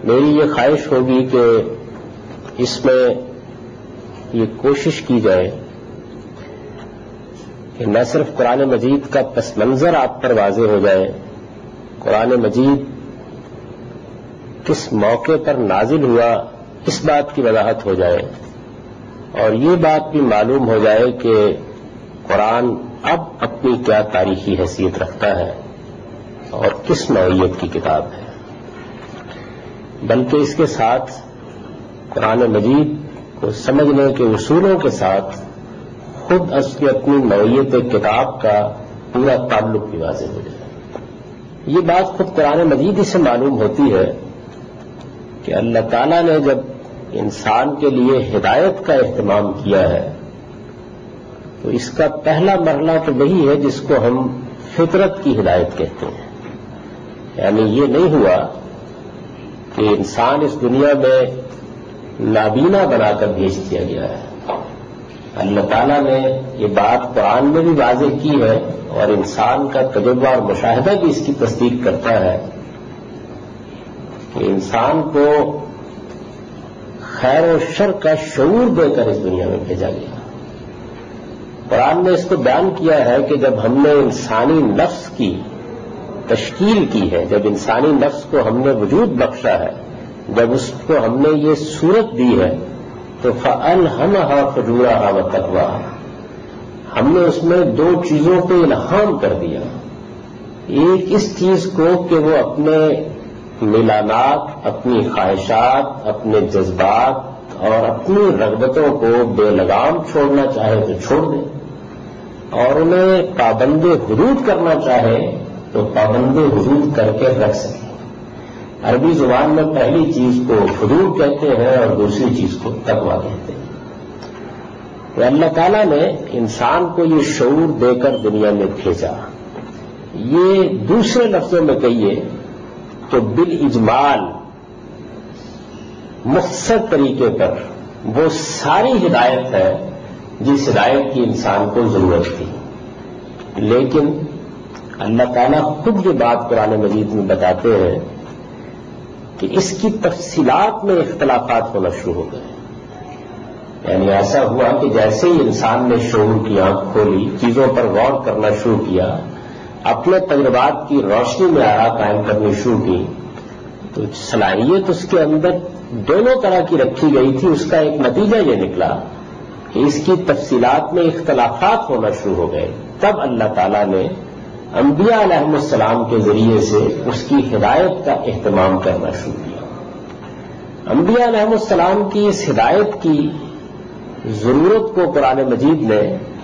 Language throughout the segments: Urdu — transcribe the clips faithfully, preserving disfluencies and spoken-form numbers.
میری یہ خواہش ہوگی کہ اس میں یہ کوشش کی جائے کہ نہ صرف قرآن مجید کا پس منظر آپ پر واضح ہو جائے، قرآن مجید کس موقع پر نازل ہوا اس بات کی وضاحت ہو جائے، اور یہ بات بھی معلوم ہو جائے کہ قرآن اب اپنی کیا تاریخی حیثیت رکھتا ہے اور کس نوعیت کی کتاب ہے، بلکہ اس کے ساتھ قرآن مجید کو سمجھنے کے اصولوں کے ساتھ خود اس کی اپنی نوعیت کتاب کا پورا تعلق بھی واضح ہو جائے۔ یہ بات خود قرآن مجید ہی سے معلوم ہوتی ہے کہ اللہ تعالیٰ نے جب انسان کے لیے ہدایت کا اہتمام کیا ہے تو اس کا پہلا مرحلہ تو وہی ہے جس کو ہم فطرت کی ہدایت کہتے ہیں، یعنی یہ نہیں ہوا کہ انسان اس دنیا میں نابینا بنا کر بھیج دیا گیا ہے۔ اللہ تعالیٰ نے یہ بات قرآن میں بھی واضح کی ہے اور انسان کا تجربہ اور مشاہدہ بھی اس کی تصدیق کرتا ہے کہ انسان کو خیر و شر کا شعور دے کر اس دنیا میں بھیجا گیا۔ قرآن نے اس کو بیان کیا ہے کہ جب ہم نے انسانی نفس کی تشکیل کی ہے، جب انسانی نفس کو ہم نے وجود بخشا ہے، جب اس کو ہم نے یہ صورت دی ہے تو فَأَلْهَمَهَا فُجُورَهَا وَتَقْوَاهَا، ہم نے اس میں دو چیزوں کو الہام کر دیا۔ ایک اس چیز کو کہ وہ اپنے میلانات، اپنی خواہشات، اپنے جذبات اور اپنی رغبتوں کو بے لگام چھوڑنا چاہے تو چھوڑ دیں، اور انہیں پابند حدود کرنا چاہے تو پابند حدود کر کے رکھ سکیں۔ عربی زبان میں پہلی چیز کو حدود کہتے ہیں اور دوسری چیز کو تقویٰ کہتے ہیں۔ تو اللہ تعالیٰ نے انسان کو یہ شعور دے کر دنیا میں بھیجا۔ یہ دوسرے لفظوں میں کہیے تو بالاجمال مختصر طریقے پر وہ ساری ہدایت ہے جس ہدایت کی انسان کو ضرورت تھی، لیکن اللہ تعالیٰ خود یہ بات قرآن مجید میں بتاتے ہیں کہ اس کی تفصیلات میں اختلافات ہونا شروع ہو گئے۔ یعنی ایسا ہوا کہ جیسے ہی انسان نے شعور کی آنکھ کھولی، چیزوں پر غور کرنا شروع کیا، اپنے تجربات کی روشنی میں آرا قائم کرنی شروع کی، تو صلاحیت اس کے اندر دونوں طرح کی رکھی گئی تھی۔ اس کا ایک نتیجہ یہ نکلا کہ اس کی تفصیلات میں اختلافات ہونا شروع ہو گئے۔ تب اللہ تعالیٰ نے انبیاء علیہ السلام کے ذریعے سے اس کی ہدایت کا اہتمام کرنا شروع کیا۔ انبیاء علیہ السلام کی اس ہدایت کی ضرورت کو قرآن مجید نے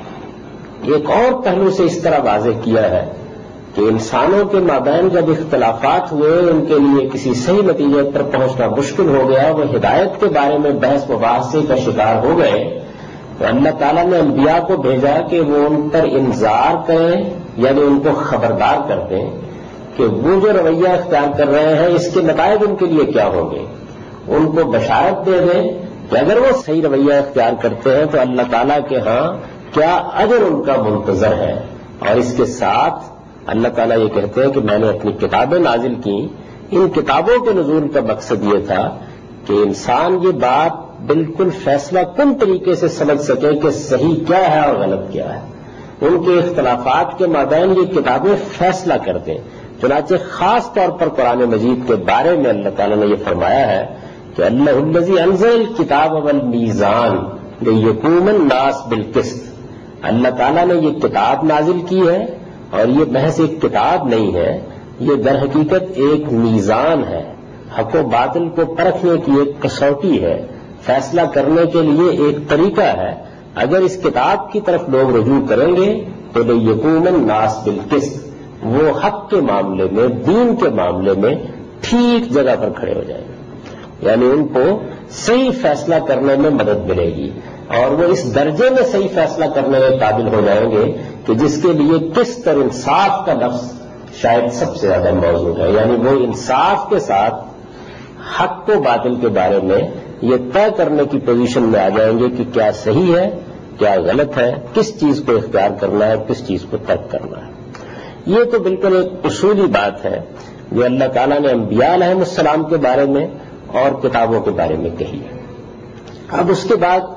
ایک اور پہلو سے اس طرح واضح کیا ہے کہ انسانوں کے مابین جب اختلافات ہوئے، ان کے لیے کسی صحیح نتیجے پر پہنچنا مشکل ہو گیا، وہ ہدایت کے بارے میں بحث مباحثے کا شکار ہو گئے، تو اللہ تعالیٰ نے انبیاء کو بھیجا کہ وہ ان پر انذار کریں، یعنی ان کو خبردار کر دیں کہ وہ جو رویہ اختیار کر رہے ہیں اس کے نتائج ان کے لیے کیا ہوں گے، ان کو بشارت دے دیں کہ اگر وہ صحیح رویہ اختیار کرتے ہیں تو اللہ تعالیٰ کے ہاں کیا اجر ان کا منتظر ہے۔ اور اس کے ساتھ اللہ تعالیٰ یہ کہتے ہیں کہ میں نے اپنی کتابیں نازل کی، ان کتابوں کے نزول کا مقصد یہ تھا کہ انسان یہ بات بالکل فیصلہ کن طریقے سے سمجھ سکے کہ صحیح کیا ہے اور غلط کیا ہے۔ ان کے اختلافات کے مابین یہ کتابیں فیصلہ کر دیں۔ چنانچہ خاص طور پر قرآن مجید کے بارے میں اللہ تعالیٰ نے یہ فرمایا ہے کہ اللہ الذی انزل الکتاب والمیزان لیقوم الناس بالقسط، اللہ تعالیٰ نے یہ کتاب نازل کی ہے، اور یہ محض ایک کتاب نہیں ہے، یہ در حقیقت ایک میزان ہے، حق و باطل کو پرکھنے کی ایک کسوٹی ہے، فیصلہ کرنے کے لیے ایک طریقہ ہے۔ اگر اس کتاب کی طرف لوگ رجوع کریں گے تو لیقوم الناس بالقسط، وہ حق کے معاملے میں، دین کے معاملے میں ٹھیک جگہ پر کھڑے ہو جائیں گے، یعنی ان کو صحیح فیصلہ کرنے میں مدد ملے گی، اور وہ اس درجے میں صحیح فیصلہ کرنے میں قابل ہو جائیں گے کہ جس کے لیے قسط اور انصاف کا لفظ شاید سب سے زیادہ موجود ہے، یعنی وہ انصاف کے ساتھ حق و باطل کے بارے میں یہ طے کرنے کی پوزیشن میں آ جائیں گے کہ کیا صحیح ہے، کیا غلط ہے، کس چیز کو اختیار کرنا ہے، کس چیز کو ترک کرنا ہے۔ یہ تو بالکل ایک اصولی بات ہے جو اللہ تعالیٰ نے انبیاء علیہ السلام کے بارے میں اور کتابوں کے بارے میں کہی ہے۔ اب اس کے بعد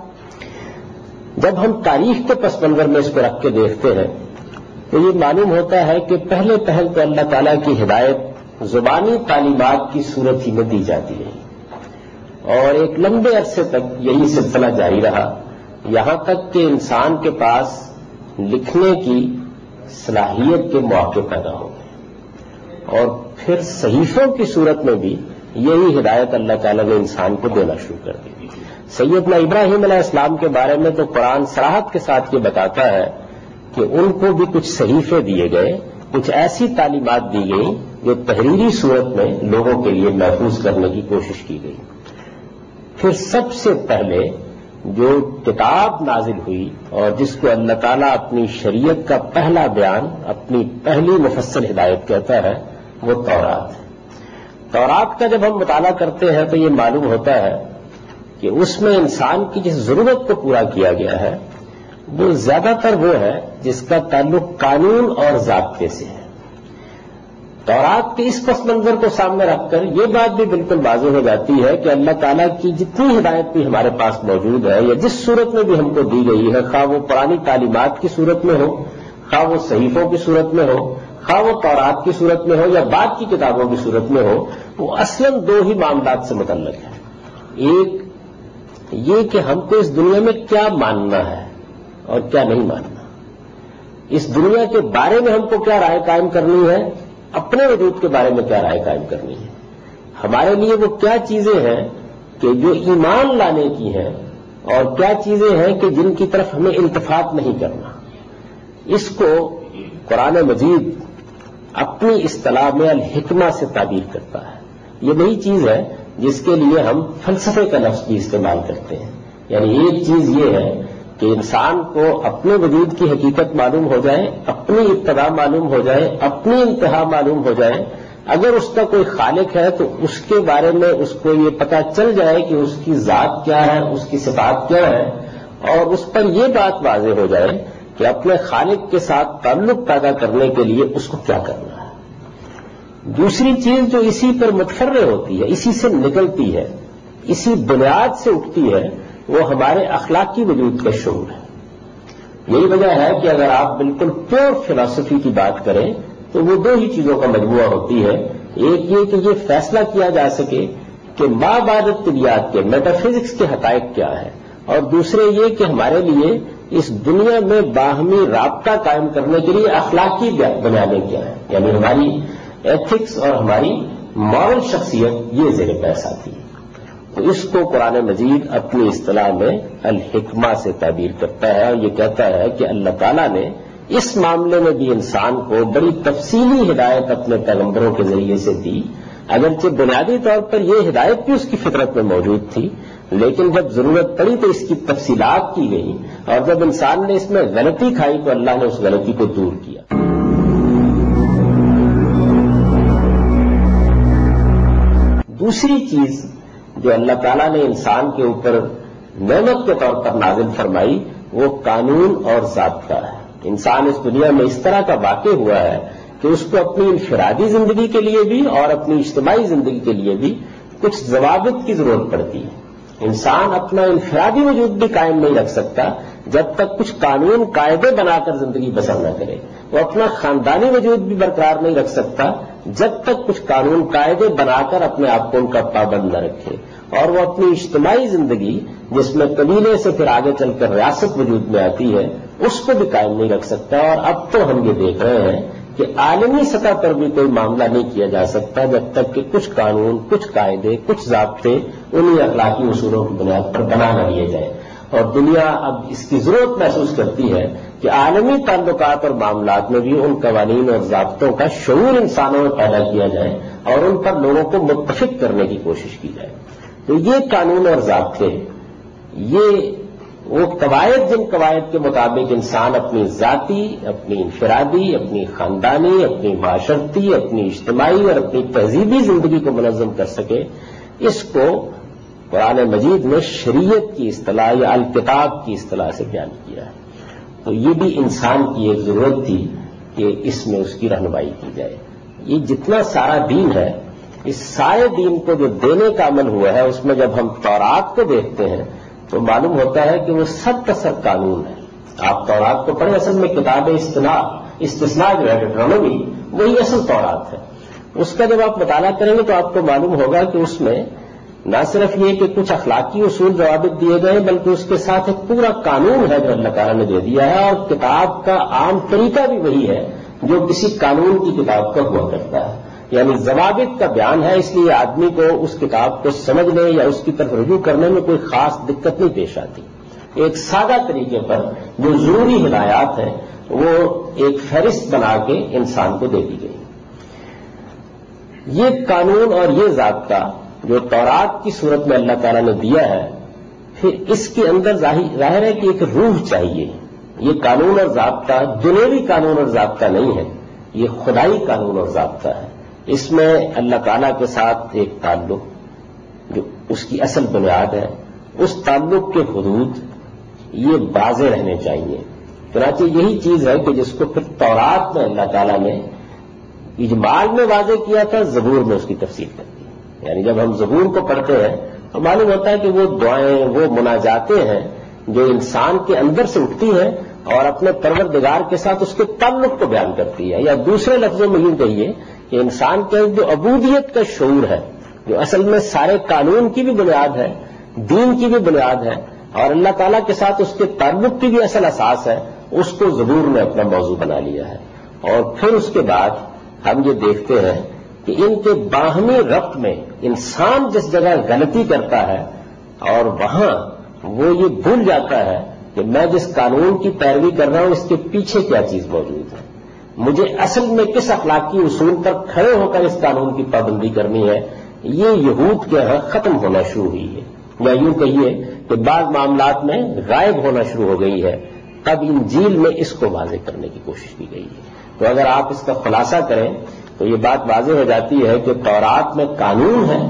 جب ہم تاریخ کے پس منظر میں اس کو رکھ کے دیکھتے ہیں تو یہ معلوم ہوتا ہے کہ پہلے پہل تو اللہ تعالیٰ کی ہدایت زبانی تعلیمات کی صورت ہی میں دی جاتی رہی اور ایک لمبے عرصے تک یہی سلسلہ جاری رہا، یہاں تک کہ انسان کے پاس لکھنے کی صلاحیت کے مواقع پیدا ہو گئے اور پھر صحیفوں کی صورت میں بھی یہی ہدایت اللہ تعالیٰ نے انسان کو دینا شروع کر دی۔ سیدنا ابراہیم علیہ السلام کے بارے میں تو قرآن صراحت کے ساتھ یہ بتاتا ہے کہ ان کو بھی کچھ صحیفے دیے گئے، کچھ ایسی تعلیمات دی گئی جو تحریری صورت میں لوگوں کے لیے محفوظ کرنے کی کوشش کی گئی۔ پھر سب سے پہلے جو کتاب نازل ہوئی اور جس کو اللہ تعالیٰ اپنی شریعت کا پہلا بیان، اپنی پہلی مفصل ہدایت کہتا ہے، وہ تورات ہے۔ تورات کا جب ہم مطالعہ کرتے ہیں تو یہ معلوم ہوتا ہے کہ اس میں انسان کی جس ضرورت کو پورا کیا گیا ہے وہ زیادہ تر وہ ہے جس کا تعلق قانون اور ضابطے سے ہے۔ تورات کے اس پس منظر کو سامنے رکھ کر یہ بات بھی بالکل واضح ہو جاتی ہے کہ اللہ تعالیٰ کی جتنی ہدایت بھی ہمارے پاس موجود ہے یا جس صورت میں بھی ہم کو دی گئی ہے، خواہ وہ پرانی تعلیمات کی صورت میں ہو، خواہ وہ صحیفوں کی صورت میں ہو، خواہ وہ تورات کی صورت میں ہو یا بعد کی کتابوں کی صورت میں ہو، وہ اصلاً دو ہی معاملات سے متعلق ہے۔ ایک یہ کہ ہم کو اس دنیا میں کیا ماننا ہے اور کیا نہیں ماننا، اس دنیا کے بارے میں ہم کو کیا رائے قائم کرنی ہے، اپنے وجود کے بارے میں کیا رائے قائم کرنی ہے، ہمارے لیے وہ کیا چیزیں ہیں کہ جو ایمان لانے کی ہیں اور کیا چیزیں ہیں کہ جن کی طرف ہمیں التفات نہیں کرنا۔ اس کو قرآن مجید اپنی اصطلاح میں الحکمہ سے تعبیر کرتا ہے۔ یہ وہی چیز ہے جس کے لیے ہم فلسفے کا لفظ بھی استعمال کرتے ہیں، یعنی ایک چیز یہ ہے کہ انسان کو اپنے وجود کی حقیقت معلوم ہو جائے، اپنی ابتدا معلوم ہو جائے، اپنی انتہا معلوم ہو جائے، اگر اس کا کوئی خالق ہے تو اس کے بارے میں اس کو یہ پتہ چل جائے کہ اس کی ذات کیا ہے، اس کی صفات کیا ہے، اور اس پر یہ بات واضح ہو جائے کہ اپنے خالق کے ساتھ تعلق پیدا کرنے کے لیے اس کو کیا کرنا ہے۔ دوسری چیز جو اسی پر متفرع ہوتی ہے، اسی سے نکلتی ہے، اسی بنیاد سے اٹھتی ہے، وہ ہمارے اخلاقی وجود کا شعور ہے۔ یہی وجہ ہے کہ اگر آپ بالکل پیور فلسفی کی بات کریں تو وہ دو ہی چیزوں کا مجموعہ ہوتی ہے۔ ایک یہ کہ یہ فیصلہ کیا جا سکے کہ ما بعد الطبیعیات کے میٹا فزکس کے حقائق کیا ہے، اور دوسرے یہ کہ ہمارے لیے اس دنیا میں باہمی رابطہ قائم کرنے کے لیے اخلاقی بنیادیں کیا ہیں، یعنی ہماری ایتھکس اور ہماری مورل شخصیت یہ زیر بحث آتی ہے۔ تو اس کو قرآن مجید اپنی اصطلاح میں الحکمہ سے تعبیر کرتا ہے اور یہ کہتا ہے کہ اللہ تعالیٰ نے اس معاملے میں بھی انسان کو بڑی تفصیلی ہدایت اپنے پیغمبروں کے ذریعے سے دی، اگرچہ بنیادی طور پر یہ ہدایت بھی اس کی فطرت میں موجود تھی، لیکن جب ضرورت پڑی تو اس کی تفصیلات کی گئی، اور جب انسان نے اس میں غلطی کھائی تو اللہ نے اس غلطی کو دور کیا۔ دوسری چیز جو اللہ تعالیٰ نے انسان کے اوپر نعمت کے طور پر نازل فرمائی وہ قانون اور ضابطہ ہے۔ انسان اس دنیا میں اس طرح کا واقع ہوا ہے کہ اس کو اپنی انفرادی زندگی کے لیے بھی اور اپنی اجتماعی زندگی کے لیے بھی کچھ ضوابط کی ضرورت پڑتی ہے۔ انسان اپنا انفرادی وجود بھی قائم نہیں رکھ سکتا جب تک کچھ قانون قاعدے بنا کر زندگی بسر نہ کرے، وہ اپنا خاندانی وجود بھی برقرار نہیں رکھ سکتا جب تک کچھ قانون قاعدے بنا کر اپنے آپ کو ان کا پابند نہ رکھے، اور وہ اپنی اجتماعی زندگی جس میں قبیلے سے پھر آگے چل کر ریاست وجود میں آتی ہے اس کو بھی قائم نہیں رکھ سکتا۔ اور اب تو ہم یہ دیکھ رہے ہیں کہ عالمی سطح پر بھی کوئی معاملہ نہیں کیا جا سکتا جب تک کہ کچھ قانون، کچھ قاعدے، کچھ ضابطے انہی اخلاقی اصولوں کی بنیاد پر بنا نہ لیے جائیں۔ اور دنیا اب اس کی ضرورت محسوس کرتی ہے کہ عالمی تعلقات اور معاملات میں بھی ان قوانین اور ضابطوں کا شعور انسانوں میں پیدا کیا جائے اور ان پر لوگوں کو متفق کرنے کی کوشش کی جائے۔ تو یہ قانون اور ضابطے، یہ وہ قواعد جن قواعد کے مطابق انسان اپنی ذاتی، اپنی انفرادی، اپنی خاندانی، اپنی معاشرتی، اپنی اجتماعی اور اپنی تہذیبی زندگی کو منظم کر سکے، اس کو قرآن مجید نے شریعت کی اصطلاح یا الکتاب کی اصطلاح سے بیان کیا ہے۔ تو یہ بھی انسان کی ایک ضرورت تھی کہ اس میں اس کی رہنمائی کی جائے۔ یہ جتنا سارا دین ہے اس سارے دین کو جو دینے کا عمل ہوا ہے اس میں جب ہم تورات کو دیکھتے ہیں تو معلوم ہوتا ہے کہ وہ سب کا سب قانون ہے. آپ تورات کو پڑھیں، اصل میں کتاب استثناء استثناء جو ہے ڈیٹرانومی وہی اصل تورات ہے. اس کا جب آپ مطالعہ کریں گے تو آپ کو معلوم ہوگا کہ اس میں نہ صرف یہ کہ کچھ اخلاقی اصول ضوابط دیے گئے بلکہ اس کے ساتھ ایک پورا قانون ہے جو اللہ تعالیٰ نے دے دیا ہے، اور کتاب کا عام طریقہ بھی وہی ہے جو کسی قانون کی کتاب کا ہوا کرتا ہے. یعنی ضوابط کا بیان ہے، اس لیے آدمی کو اس کتاب کو سمجھنے یا اس کی طرف رجوع کرنے میں کوئی خاص دقت نہیں پیش آتی. ایک سادہ طریقے پر جو ضروری ہدایات ہیں وہ ایک فہرست بنا کے انسان کو دے دی گئی. یہ قانون اور یہ ضابطہ جو تورات کی صورت میں اللہ تعالیٰ نے دیا ہے، پھر اس کے اندر ظاہر ہے کہ ایک روح چاہیے. یہ قانون اور ضابطہ دنیوی قانون اور ضابطہ نہیں ہے، یہ خدائی قانون اور ضابطہ ہے. اس میں اللہ تعالیٰ کے ساتھ ایک تعلق جو اس کی اصل بنیاد ہے، اس تعلق کے حدود یہ واضح رہنے چاہیے. چنانچہ یہی چیز ہے کہ جس کو پھر تورات میں اللہ تعالیٰ نے اجمال میں واضح کیا تھا، زبور میں اس کی تفصیل کر دی. یعنی جب ہم زبور کو پڑھتے ہیں تو معلوم ہوتا ہے کہ وہ دعائیں، وہ مناجاتیں ہیں جو انسان کے اندر سے اٹھتی ہیں اور اپنے پروردگار کے ساتھ اس کے تعلق کو بیان کرتی ہے. یا دوسرے لفظوں میں یوں کہیے کہ انسان کے جو عبودیت کا شعور ہے، جو اصل میں سارے قانون کی بھی بنیاد ہے، دین کی بھی بنیاد ہے، اور اللہ تعالیٰ کے ساتھ اس کے تعلق کی بھی اصل اساس ہے، اس کو زبور نے اپنا موضوع بنا لیا ہے. اور پھر اس کے بعد ہم یہ دیکھتے ہیں کہ ان کے باہمی ربط میں انسان جس جگہ غلطی کرتا ہے اور وہاں وہ یہ بھول جاتا ہے کہ میں جس قانون کی پیروی کر رہا ہوں اس کے پیچھے کیا چیز موجود ہے، مجھے اصل میں کس اخلاقی اصول پر کھڑے ہو کر اس قانون کی پابندی کرنی ہے، یہ یہود کے ہاں ختم ہونا شروع ہوئی ہے. یا یوں کہیے کہ بعض معاملات میں غائب ہونا شروع ہو گئی ہے. تب انجیل میں اس کو واضح کرنے کی کوشش کی گئی ہے. تو اگر آپ اس کا خلاصہ کریں تو یہ بات واضح ہو جاتی ہے کہ تورات میں قانون ہے،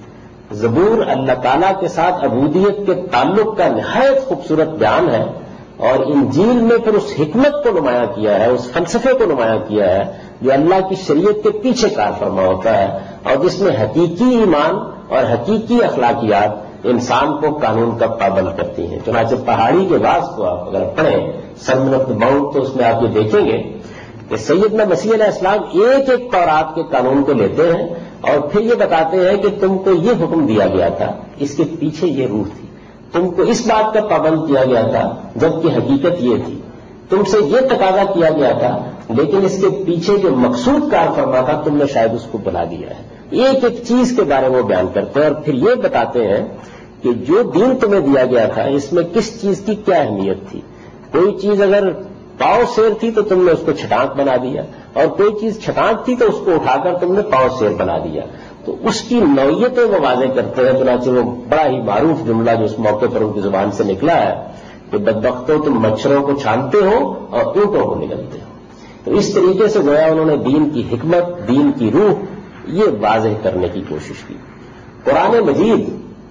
زبور اللہ تعالیٰ کے ساتھ عبودیت کے تعلق کا نہایت خوبصورت بیان ہے، اور انجیل میں پھر اس حکمت کو نمایاں کیا ہے، اس فلسفے کو نمایاں کیا ہے جو اللہ کی شریعت کے پیچھے کار فرما ہوتا ہے، اور جس میں حقیقی ایمان اور حقیقی اخلاقیات انسان کو قانون کا پابند کرتی ہیں. چنانچہ پہاڑی کے بعض کو آپ اگر پڑھیں سرمن آف دی ماؤنٹ تو اس میں آپ یہ دیکھیں گے کہ سیدنا مسیح علیہ السلام ایک ایک تورات کے قانون کو لیتے ہیں اور پھر یہ بتاتے ہیں کہ تم کو یہ حکم دیا گیا تھا، اس کے پیچھے یہ روح تھی، تم کو اس بات کا پابند کیا گیا تھا جبکہ حقیقت یہ تھی، تم سے یہ تقاضا کیا گیا تھا لیکن اس کے پیچھے جو مقصود کار فرما تھا تم نے شاید اس کو بلا دیا ہے. ایک ایک چیز کے بارے میں وہ بیان کرتے ہیں اور پھر یہ بتاتے ہیں کہ جو دین تمہیں دیا گیا تھا اس میں کس چیز کی کیا اہمیت تھی. کوئی چیز اگر پاؤں سیر تھی تو تم نے اس کو چھٹانک بنا دیا، اور کوئی چیز چھٹانک تھی تو اس کو اٹھا کر تم نے پاؤں سیر بنا دیا. تو اس کی نوعیتیں وہ واضح کرتے ہیں. چنانچہ وہ بڑا ہی معروف جملہ جو اس موقع پر ان کی زبان سے نکلا ہے کہ بدبختوں تم مچھروں کو چھانتے ہو اور اونٹوں کو نگلتے ہو. تو اس طریقے سے گویا انہوں نے دین کی حکمت، دین کی روح یہ واضح کرنے کی کوشش کی. قرآن مجید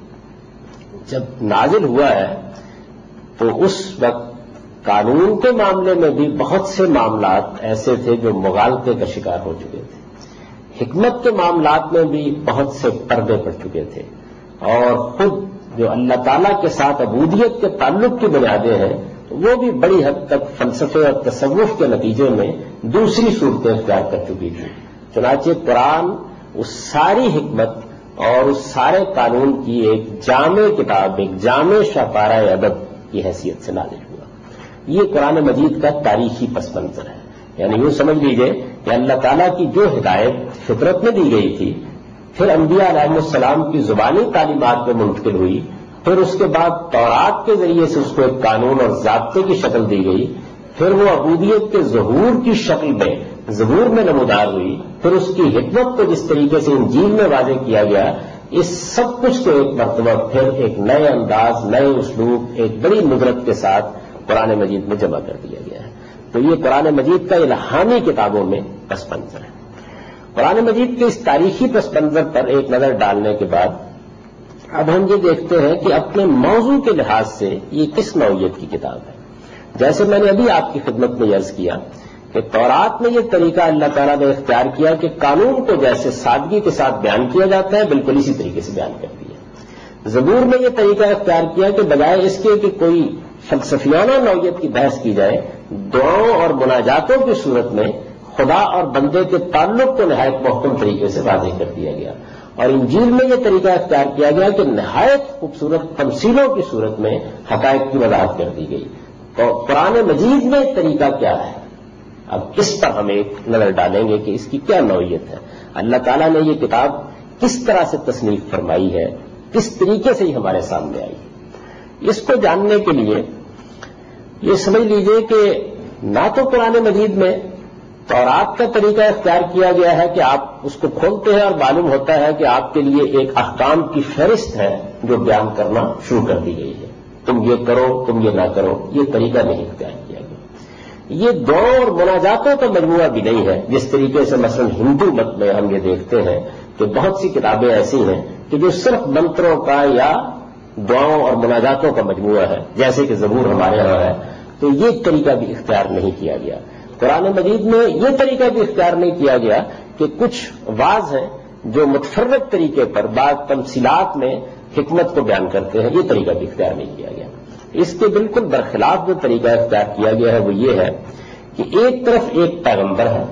جب نازل ہوا ہے تو اس وقت قانون کے معاملے میں بھی بہت سے معاملات ایسے تھے جو مغالطے کا شکار ہو چکے تھے، حکمت کے معاملات میں بھی بہت سے پردے پڑ چکے تھے، اور خود جو اللہ تعالیٰ کے ساتھ عبودیت کے تعلق کی بنیادیں ہیں وہ بھی بڑی حد تک فلسفے اور تصوف کے نتیجے میں دوسری صورتیں اختیار کر چکی تھی. چنانچہ قرآن اس ساری حکمت اور اس سارے قانون کی ایک جامع کتاب، ایک جامع شاہکارہ ادب کی حیثیت سے نازل ہوا. یہ قرآن مجید کا تاریخی پس منظر ہے. یعنی یوں سمجھ لیجئے کہ اللہ تعالیٰ کی جو ہدایت فطرت میں دی گئی تھی، پھر انبیاء علیہ السلام کی زبانی تعلیمات میں منتقل ہوئی، پھر اس کے بعد تورات کے ذریعے سے اس کو ایک قانون اور ضابطے کی شکل دی گئی، پھر وہ عبودیت کے ظہور کی شکل میں زبور میں نمودار ہوئی، پھر اس کی حکمت کو جس طریقے سے انجیل میں واضح کیا گیا، اس سب کچھ کو ایک مرتبہ پھر ایک نئے انداز، نئے اسلوب، ایک بڑی ندرت کے ساتھ قرآن مجید میں جمع کر دیا گیا ہے. تو یہ قرآن مجید کا الہامی کتابوں میں پس منظر ہے. قرآن مجید کے اس تاریخی پس منظر پر ایک نظر ڈالنے کے بعد اب ہم یہ دیکھتے ہیں کہ اپنے موضوع کے لحاظ سے یہ کس نوعیت کی کتاب ہے. جیسے میں نے ابھی آپ کی خدمت میں عرض کیا کہ تورات میں یہ طریقہ اللہ تعالیٰ نے اختیار کیا کہ قانون کو جیسے سادگی کے ساتھ بیان کیا جاتا ہے بالکل اسی طریقے سے بیان کر دیا۔ زبور میں یہ طریقہ اختیار کیا کہ بجائے اس کے کہ کوئی فلسفیانہ نوعیت کی بحث کی جائے، دعاؤں اور مناجاتوں کی صورت میں خدا اور بندے کے تعلق کو نہایت محکم طریقے سے واضح کر دیا گیا، اور انجیل میں یہ طریقہ اختیار کیا گیا کہ نہایت خوبصورت تمثیلوں کی صورت میں حقائق کی وضاحت کر دی گئی۔ تو قرآن مجید میں طریقہ کیا ہے، اب اس پر ہم ایک نظر ڈالیں گے کہ اس کی کیا نوعیت ہے، اللہ تعالیٰ نے یہ کتاب کس طرح سے تصنیف فرمائی ہے، کس طریقے سے یہ ہمارے سامنے آئی۔ اس کو جاننے کے لیے یہ سمجھ لیجئے کہ نہ تو قرآن مجید میں تورات کا طریقہ اختیار کیا گیا ہے کہ آپ اس کو کھولتے ہیں اور معلوم ہوتا ہے کہ آپ کے لیے ایک احکام کی فہرست ہے جو بیان کرنا شروع کر دی گئی ہے، تم یہ کرو تم یہ نہ کرو، یہ طریقہ نہیں اختیار کیا گیا۔ یہ دعاؤں اور مناجاتوں کا مجموعہ بھی نہیں ہے، جس طریقے سے مثلا ہندو مت میں ہم یہ دیکھتے ہیں کہ بہت سی کتابیں ایسی ہیں کہ جو صرف منتروں کا یا دعاؤں اور مناجاتوں کا مجموعہ ہے، جیسے کہ زبور ہمارے یہاں ہے، تو یہ طریقہ بھی اختیار نہیں کیا گیا۔ قرآن مجید میں یہ طریقہ بھی اختیار نہیں کیا گیا کہ کچھ واعظ ہیں جو متفرق طریقے پر بعض تمثیلات میں حکمت کو بیان کرتے ہیں، یہ طریقہ بھی اختیار نہیں کیا گیا۔ اس کے بالکل برخلاف جو طریقہ اختیار کیا گیا ہے وہ یہ ہے کہ ایک طرف ایک پیغمبر ہے،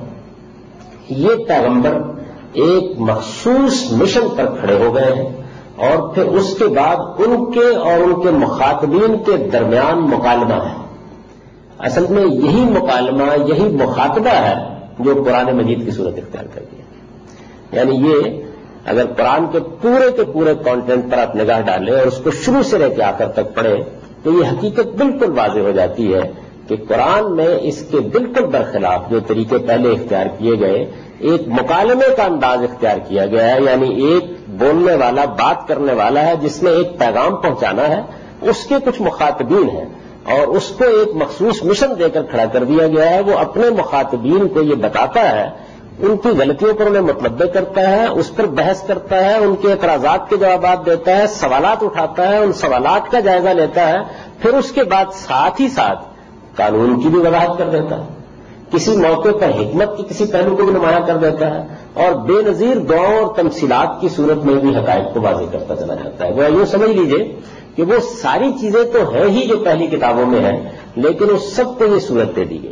یہ پیغمبر ایک مخصوص مشن پر کھڑے ہو گئے ہیں، اور پھر اس کے بعد ان کے اور ان کے مخاطبین کے درمیان مکالمہ ہے۔ اصل میں یہی مکالمہ، یہی مخاطبہ ہے جو قرآن مجید کی صورت اختیار کر دیا۔ یعنی یہ اگر قرآن کے پورے کے پورے کانٹینٹ پر آپ نگاہ ڈالیں اور اس کو شروع سے لے کے آخر تک پڑھیں تو یہ حقیقت بالکل واضح ہو جاتی ہے کہ قرآن میں اس کے بالکل برخلاف جو طریقے پہلے اختیار کیے گئے، ایک مکالمے کا انداز اختیار کیا گیا ہے، یعنی ایک بولنے والا، بات کرنے والا ہے جس نے ایک پیغام پہنچانا ہے، اس کے کچھ مخاطبین ہیں اور اس کو ایک مخصوص مشن دے کر کھڑا کر دیا گیا ہے۔ وہ اپنے مخاطبین کو یہ بتاتا ہے، ان کی غلطیوں پر انہیں متنبع کرتا ہے، اس پر بحث کرتا ہے، ان کے اعتراضات کے جوابات دیتا ہے، سوالات اٹھاتا ہے، ان سوالات کا جائزہ لیتا ہے، پھر اس کے بعد ساتھ ہی ساتھ قانون کی بھی وضاحت کر دیتا ہے، کسی موقع پر حکمت کی کسی پہلو کو بھی نمایاں کر دیتا ہے، اور بے نظیر دعاؤں اور تمثیلات کی صورت میں بھی حقائق کو واضح کرتا چلا جاتا ہے۔ وہ یوں سمجھ لیجئے کہ وہ ساری چیزیں تو ہیں ہی جو پہلی کتابوں میں ہیں، لیکن اس سب کو یہ صورت دے دی گئی۔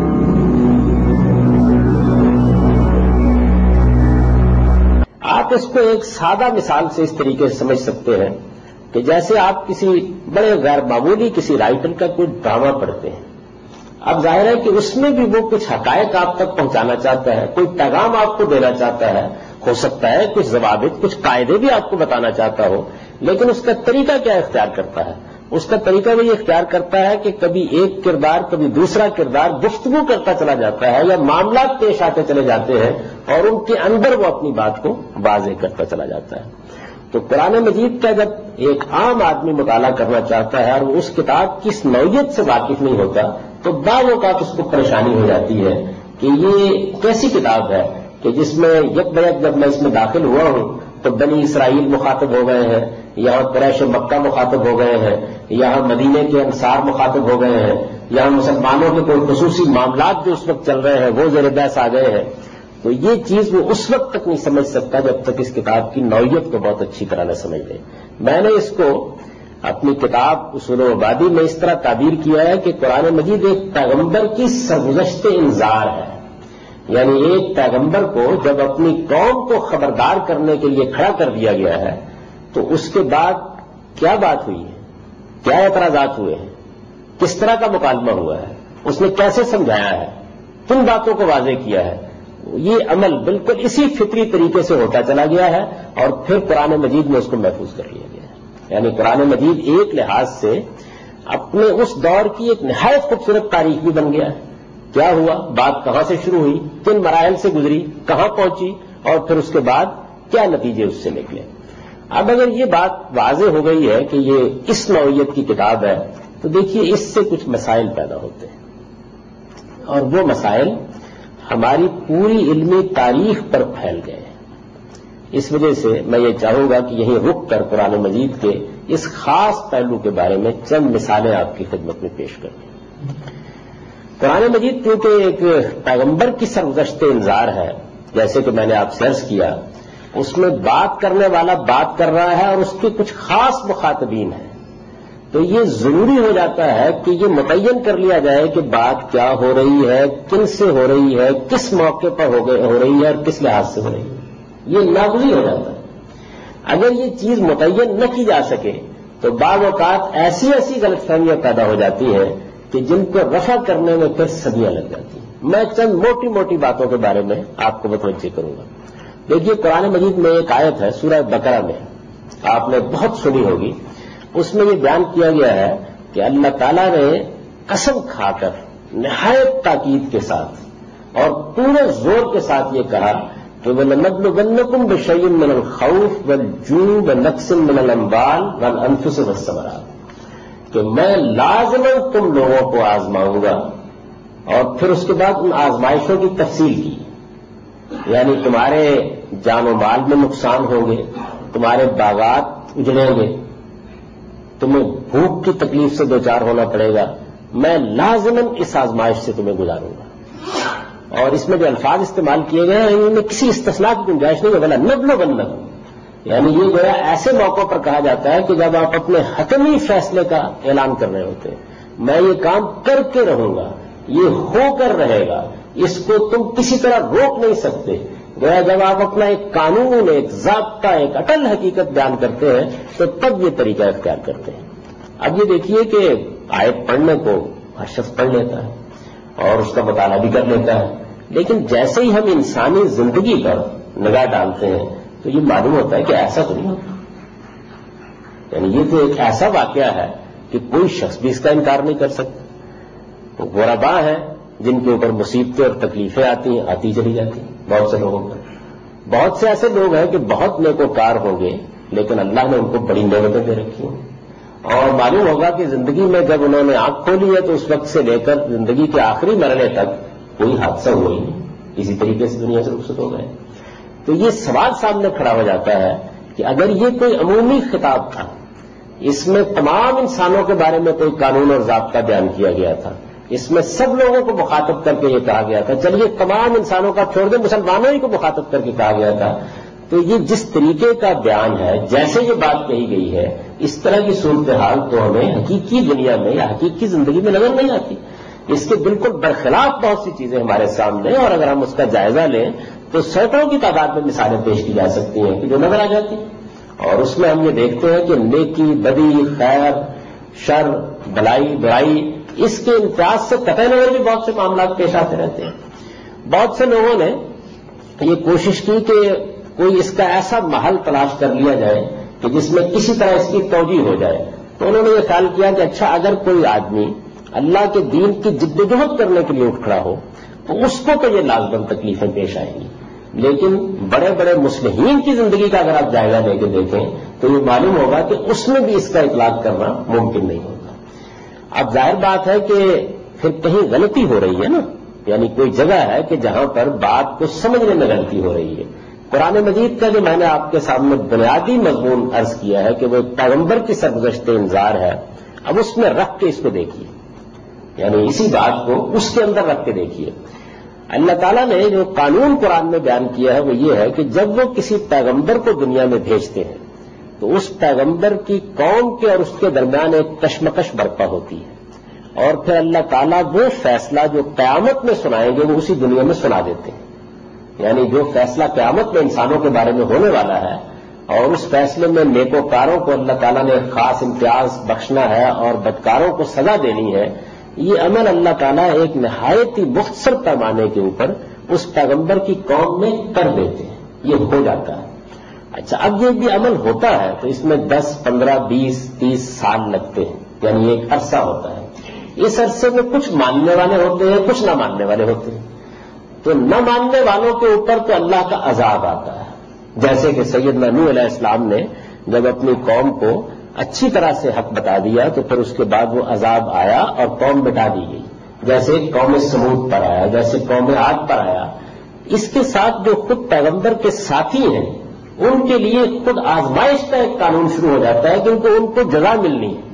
آپ اس کو ایک سادہ مثال سے اس طریقے سے سمجھ سکتے ہیں کہ جیسے آپ کسی بڑے غیر معمولی کسی رائٹر کا کوئی ڈرامہ پڑھتے ہیں، اب ظاہر ہے کہ اس میں بھی وہ کچھ حقائق آپ تک پہنچانا چاہتا ہے، کوئی پیغام آپ کو دینا چاہتا ہے، ہو سکتا ہے کچھ ضوابط، کچھ قاعدے بھی آپ کو بتانا چاہتا ہو، لیکن اس کا طریقہ کیا اختیار کرتا ہے؟ اس کا طریقہ وہ یہ اختیار کرتا ہے کہ کبھی ایک کردار کبھی دوسرا کردار گفتگو کرتا چلا جاتا ہے یا معاملات پیش آتے چلے جاتے ہیں اور ان کے اندر وہ اپنی بات کو واضح کرتا چلا جاتا ہے۔ تو قرآن مجید کا جب ایک عام آدمی مطالعہ کرنا چاہتا ہے اور وہ اس کتاب کی اس نوعیت سے واقف نہیں ہوتا تو بعض اوقات اس کو پریشانی ہو جاتی ہے کہ یہ کیسی کتاب ہے کہ جس میں یک بیک جب میں اس میں داخل ہوا ہوں تو بنی اسرائیل مخاطب ہو گئے ہیں، یہاں قریش مکہ مخاطب ہو گئے ہیں، یہاں مدینے کے انصار مخاطب ہو گئے ہیں، یہاں مسلمانوں کے کوئی خصوصی معاملات جو اس وقت چل رہے ہیں وہ زیر بحث آ گئے ہیں۔ تو یہ چیز وہ اس وقت تک نہیں سمجھ سکتا جب تک اس کتاب کی نوعیت کو بہت اچھی طرح نہ سمجھ لے۔ میں نے اس کو اپنی کتاب اصول و مبادی میں اس طرح تعبیر کیا ہے کہ قرآن مجید ایک پیغمبر کی سرگزشت انذار ہے، یعنی ایک پیغمبر کو جب اپنی قوم کو خبردار کرنے کے لیے کھڑا کر دیا گیا ہے تو اس کے بعد کیا بات ہوئی ہے، کیا اعتراضات ہوئے ہیں، کس طرح کا مکالمہ ہوا ہے، اس نے کیسے سمجھایا ہے، کن باتوں کو واضح کیا ہے، یہ عمل بالکل اسی فطری طریقے سے ہوتا چلا گیا ہے اور پھر قرآن مجید میں اس کو محفوظ کر لیا گیا ہے۔ یعنی قرآن مجید ایک لحاظ سے اپنے اس دور کی ایک نہایت خوبصورت تاریخ بھی بن گیا ہے۔ کیا ہوا، بات کہاں سے شروع ہوئی، کن مراحل سے گزری، کہاں پہنچی اور پھر اس کے بعد کیا نتیجے اس سے نکلے۔ اب اگر یہ بات واضح ہو گئی ہے کہ یہ اس نوعیت کی کتاب ہے تو دیکھیے اس سے کچھ مسائل پیدا ہوتے ہیں اور وہ مسائل ہماری پوری علمی تاریخ پر پھیل گئے ہیں۔ اس وجہ سے میں یہ چاہوں گا کہ یہیں رک کر قرآن مجید کے اس خاص پہلو کے بارے میں چند مثالیں آپ کی خدمت میں پیش کریں۔ قرآن مجید کیونکہ ایک پیغمبر کی سرگزشت انذار ہے، جیسے کہ میں نے آپ سے عرض کیا، اس میں بات کرنے والا بات کر رہا ہے اور اس کے کچھ خاص مخاطبین ہیں، تو یہ ضروری ہو جاتا ہے کہ یہ متعین کر لیا جائے کہ بات کیا ہو رہی ہے، کن سے ہو رہی ہے، کس موقع پر ہو رہی ہے اور کس لحاظ سے ہو رہی ہے، یہ ناگزیر ہو جاتا ہے۔ اگر یہ چیز متعین نہ کی جا سکے تو بعض اوقات ایسی ایسی غلط فہمیاں پیدا ہو جاتی ہیں کہ جن کو رفع کرنے میں پھر صدیاں لگ جاتی ہیں۔ میں چند موٹی موٹی باتوں کے بارے میں آپ کو متوجہ کروں گا۔ دیکھیے قرآن مجید میں ایک آیت ہے سورہ بقرہ میں، آپ نے بہت سنی ہوگی، اس میں یہ بیان کیا گیا ہے کہ اللہ تعالیٰ نے قسم کھا کر نہایت تاکید کے ساتھ اور پورے زور کے ساتھ یہ کہا کہ وَلَنَبْلُوَنَّكُمْ بِشَيْءٍ مِّنَ الْخَوْفِ وَالْجُوعِ وَنَقْصٍ مِّنَ الْأَمْوَالِ وَالْأَنفُسِ وَالثَّمَرَاتِ، کہ میں لازماً تم لوگوں کو آزماؤں گا، اور پھر اس کے بعد ان آزمائشوں کی تفصیل کی، یعنی تمہارے جان و مال میں نقصان ہوں گے، تمہارے باغات اجڑیں گے، تمہیں بھوک کی تکلیف سے دوچار ہونا پڑے گا، میں لازماً اس آزمائش سے تمہیں گزاروں گا۔ اور اس میں جو الفاظ استعمال کیے گئے ہیں ان میں کسی استثناء کی گنجائش نہیں ہے، بلا نبلونکم، یعنی یہ جو ہے ایسے موقعوں پر کہا جاتا ہے کہ جب آپ اپنے حتمی فیصلے کا اعلان کر رہے ہوتے ہیں، میں یہ کام کر کے رہوں گا، یہ ہو کر رہے گا، اس کو تم کسی طرح روک نہیں سکتے۔ گویا جب آپ اپنا ایک قانون، ایک ضابطہ، ایک اٹل حقیقت بیان کرتے ہیں تو تب یہ طریقہ اختیار کرتے ہیں۔ اب یہ دیکھیے کہ آیت پڑھنے کو ہر شخص پڑھ لیتا ہے اور اس کا مطالعہ بھی کر لیتا ہے، لیکن جیسے ہی ہم انسانی زندگی پر نگاہ ڈالتے ہیں تو یہ معلوم ہوتا ہے کہ ایسا تو نہیں ہوتا، یعنی یہ تو ایک ایسا واقعہ ہے کہ کوئی شخص بھی اس کا انکار نہیں کر سکتا۔ تو غربا ہیں جن کے اوپر مصیبتیں اور تکلیفیں آتی ہیں، آتی چلی جاتی ہیں بہت سے لوگوں پر۔ بہت سے ایسے لوگ ہیں کہ بہت نیکوکار ہوں گے لیکن اللہ نے ان کو بڑی نعمتیں دے رکھی ہیں، اور معلوم ہوگا کہ زندگی میں جب انہوں نے آنکھ کھولی ہے تو اس وقت سے لے کر زندگی کے آخری مرحلے تک کوئی حادثہ ہوا ہی نہیں، اسی طریقے سے دنیا سے رخصت ہو گئے۔ تو یہ سوال سامنے کھڑا ہو جاتا ہے کہ اگر یہ کوئی عمومی خطاب تھا، اس میں تمام انسانوں کے بارے میں کوئی قانون اور ضابطہ بیان کیا گیا تھا، اس میں سب لوگوں کو مخاطب کر کے یہ کہا گیا تھا، چلیے تمام انسانوں کا چھوڑ دیں، مسلمانوں ہی کو مخاطب کر کے کہا گیا تھا، تو یہ جس طریقے کا بیان ہے، جیسے یہ بات کہی گئی ہے، اس طرح کی صورتحال تو ہمیں حقیقی دنیا میں یا حقیقی زندگی میں نظر نہیں آتی۔ اس کے بالکل برخلاف بہت سی چیزیں ہمارے سامنے، اور اگر ہم اس کا جائزہ لیں تو سینکڑوں کی تعداد میں مثالیں پیش کی جا سکتی ہیں کہ جو نظر آ جاتی ہیں، اور اس میں ہم یہ دیکھتے ہیں کہ نیکی، بدی، خیر، شر، بھلائی، برائی، اس کے امتیاز سے قطع نظر بھی بہت سے معاملات پیش آتے رہتے ہیں۔ بہت سے لوگوں نے یہ کوشش کی کہ کوئی اس کا ایسا محل تلاش کر لیا جائے کہ جس میں کسی طرح اس کی توجیہ ہو جائے، تو انہوں نے یہ خیال کیا کہ اچھا اگر کوئی آدمی اللہ کے دین کی جدوجہد کرنے کے لیے اٹھ کھڑا ہو تو اس کو تو یہ لازماً تکلیفیں پیش آئیں گی، لیکن بڑے بڑے مصلحین کی زندگی کا اگر آپ جائزہ لے کے دیکھیں تو یہ معلوم ہوگا کہ اس میں بھی اس کا اطلاق کرنا ممکن نہیں ہوگا۔ اب ظاہر بات ہے کہ پھر کہیں غلطی ہو رہی ہے نا، یعنی کوئی جگہ ہے کہ جہاں پر بات کو سمجھنے میں غلطی ہو رہی ہے۔ قرآن مجید کا جو میں نے آپ کے سامنے بنیادی مضمون عرض کیا ہے کہ وہ پیغمبر کی سرگزشت انذار ہے، اب اس میں رکھ کے اس کو دیکھیے، یعنی اسی بات کو اس کے اندر رکھ کے دیکھیے۔ اللہ تعالیٰ نے جو قانون قرآن میں بیان کیا ہے وہ یہ ہے کہ جب وہ کسی پیغمبر کو دنیا میں بھیجتے ہیں تو اس پیغمبر کی قوم کے اور اس کے درمیان ایک کشمکش برپا ہوتی ہے، اور پھر اللہ تعالیٰ وہ فیصلہ جو قیامت میں سنائیں گے وہ اسی دنیا میں سنا دیتے ہیں، یعنی جو فیصلہ قیامت میں انسانوں کے بارے میں ہونے والا ہے، اور اس فیصلے میں نیکوکاروں کو اللہ تعالیٰ نے خاص امتیاز بخشنا ہے اور بدکاروں کو سزا دینی ہے، یہ عمل اللہ تعالیٰ ایک نہایت ہی مختصر پیمانے کے اوپر اس پیغمبر کی قوم میں کر دیتے ہیں، یہ ہو جاتا ہے۔ اچھا اب یہ بھی عمل ہوتا ہے تو اس میں دس پندرہ بیس تیس سال لگتے ہیں، یعنی ایک عرصہ ہوتا ہے۔ اس عرصے میں کچھ ماننے والے ہوتے ہیں، کچھ نہ ماننے والے ہوتے ہیں، تو نہ ماننے والوں کے اوپر تو اللہ کا عذاب آتا ہے، جیسے کہ سیدنا نوح علیہ السلام نے جب اپنی قوم کو اچھی طرح سے حق بتا دیا تو پھر اس کے بعد وہ عذاب آیا اور قوم مٹا دی گئی، جیسے قوم سمود پر آیا، جیسے قوم عاد پر آیا۔ اس کے ساتھ جو خود پیغمبر کے ساتھی ہیں ان کے لیے خود آزمائش کا ایک قانون شروع ہو جاتا ہے کہ ان کو ان کو جزا ملنی ہے،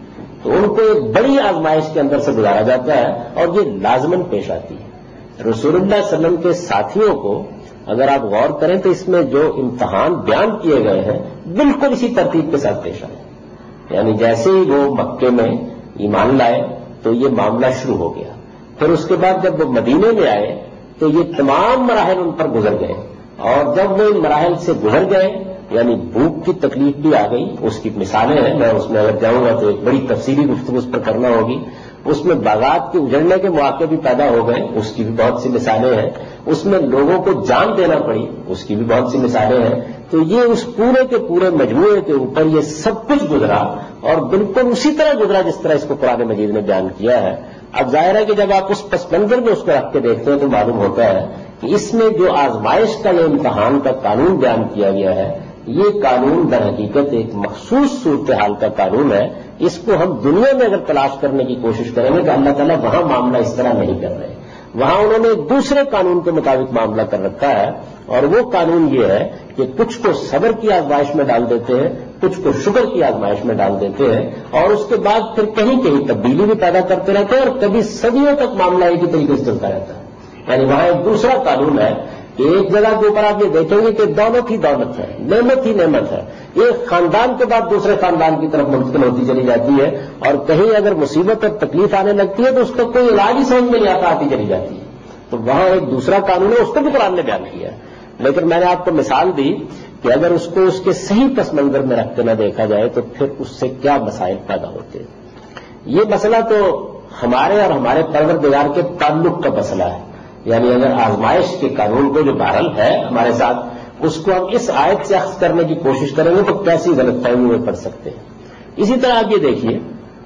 تو ان کو ایک بڑی آزمائش کے اندر سے گزارا جاتا ہے اور یہ لازماً پیش آتی ہے۔ رسول اللہ صلی اللہ علیہ وسلم کے ساتھیوں کو اگر آپ غور کریں تو اس میں جو امتحان بیان کیے گئے ہیں بالکل اسی ترتیب کے ساتھ پیش آئے، یعنی جیسے ہی وہ مکے میں ایمان لائے تو یہ معاملہ شروع ہو گیا، پھر اس کے بعد جب وہ مدینے میں آئے تو یہ تمام مراحل ان پر گزر گئے، اور جب وہ ان مراحل سے گزر گئے یعنی بھوک کی تکلیف بھی آ گئی، اس کی مثالیں ہیں، میں اس میں اگر جاؤں گا تو ایک بڑی تفصیلی گفتگو اس پر کرنا ہوگی۔ اس میں باغات کے اجڑنے کے مواقع بھی پیدا ہو گئے، اس کی بھی بہت سی مثالیں ہیں۔ اس میں لوگوں کو جان دینا پڑی، اس کی بھی بہت سی مثالیں ہیں۔ تو یہ اس پورے کے پورے مجموعے کے اوپر یہ سب کچھ گزرا، اور بالکل اسی طرح گزرا جس طرح اس کو قرآن مجید نے بیان کیا ہے۔ اب ظاہر ہے کہ جب آپ اس پس منظر میں اس کو رکھ کے دیکھتے ہیں تو معلوم ہوتا ہے کہ اس میں جو آزمائش کا یہ امتحان کا قانون بیان کیا گیا ہے، یہ قانون در حقیقت ایک مخصوص صورتحال کا قانون ہے۔ اس کو ہم دنیا میں اگر تلاش کرنے کی کوشش کریں گے تو اللہ تعالیٰ وہاں معاملہ اس طرح نہیں کر رہے، وہاں انہوں نے ایک دوسرے قانون کے مطابق معاملہ کر رکھا ہے، اور وہ قانون یہ ہے کہ کچھ کو صبر کی آزمائش میں ڈال دیتے ہیں، کچھ کو شکر کی آزمائش میں ڈال دیتے ہیں، اور اس کے بعد پھر کہیں کہیں تبدیلی بھی پیدا کرتے رہتے ہیں، اور کبھی صدیوں تک معاملہ ایک ہی طریقے سے چلتا رہتا ہے۔ یعنی وہاں ایک دوسرا قانون ہے کہ ایک جگہ کے اوپر آپ یہ دیکھیں گے کہ دولت ہی دولت ہے، نعمت ہی نعمت ہے، ایک خاندان کے بعد دوسرے خاندان کی طرف منتقل ہوتی چلی جاتی ہے، اور کہیں اگر مصیبت اور تکلیف آنے لگتی ہے تو اس کا کوئی علاج ہی سمجھ میں نہیں آتا، آتی چلی جاتی ہے۔ تو وہاں ایک دوسرا قانون ہے، اس کو بھی قرآن نے بیان کیا ہے، لیکن میں نے آپ کو مثال دی کہ اگر اس کو اس کے صحیح پس منظر میں رکھ کے نہ دیکھا جائے تو پھر اس سے کیا مسائل پیدا ہوتے ہیں۔ یہ مسئلہ تو ہمارے اور ہمارے پروردگار کے تعلق کا مسئلہ ہے، یعنی اگر آزمائش کے قانون کو جو بہرحال ہے ہمارے ساتھ، اس کو ہم اس آیت سے اخذ کرنے کی کوشش کریں گے تو کیسی غلط فہمی میں پڑ سکتے ہیں۔ اسی طرح آپ یہ دیکھیے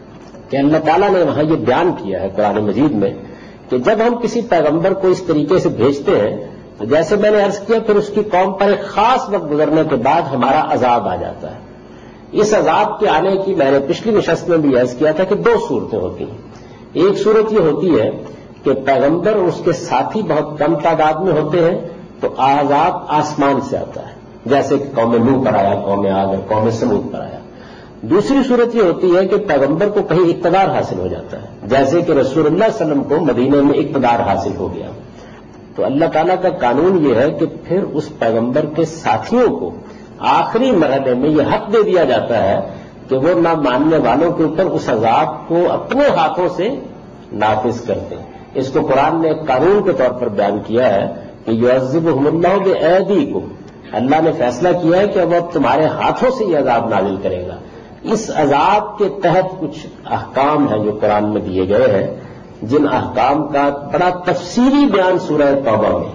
کہ اللہ تعالیٰ نے وہاں یہ بیان کیا ہے قرآن مجید میں کہ جب ہم کسی پیغمبر کو اس طریقے سے بھیجتے ہیں تو جیسے میں نے عرض کیا پھر اس کی قوم پر ایک خاص وقت گزرنے کے بعد ہمارا عذاب آ جاتا ہے۔ اس عذاب کے آنے کی میں نے پچھلی نشست میں بھی عرض کیا تھا کہ دو صورتیں ہوتی ہیں۔ ایک صورت یہ ہوتی ہے کہ پیغمبر اور اس کے ساتھی بہت کم تعداد میں ہوتے ہیں تو عذاب آسمان سے آتا ہے، جیسے کہ قوم نوح پر آیا، قوم عاد اور قوم سمود پر آیا۔ دوسری صورت یہ ہوتی ہے کہ پیغمبر کو کہیں اقتدار حاصل ہو جاتا ہے، جیسے کہ رسول اللہ صلی اللہ علیہ وسلم کو مدینے میں اقتدار حاصل ہو گیا۔ تو اللہ تعالیٰ کا قانون یہ ہے کہ پھر اس پیغمبر کے ساتھیوں کو آخری مرحلے میں یہ حق دے دیا جاتا ہے کہ وہ نہ ماننے والوں کے اوپر اس عذاب کو اپنے ہاتھوں سے نافذ کرتے ہیں۔ اس کو قرآن نے ایک قانون کے طور پر بیان کیا ہے کہ یعذبہم اللہ بایدیکم، اللہ نے فیصلہ کیا ہے کہ وہ اب تمہارے ہاتھوں سے یہ عذاب نازل کرے گا۔ اس عذاب کے تحت کچھ احکام ہیں جو قرآن میں دیے گئے ہیں، جن احکام کا بڑا تفصیلی بیان سورہ توبہ میں۔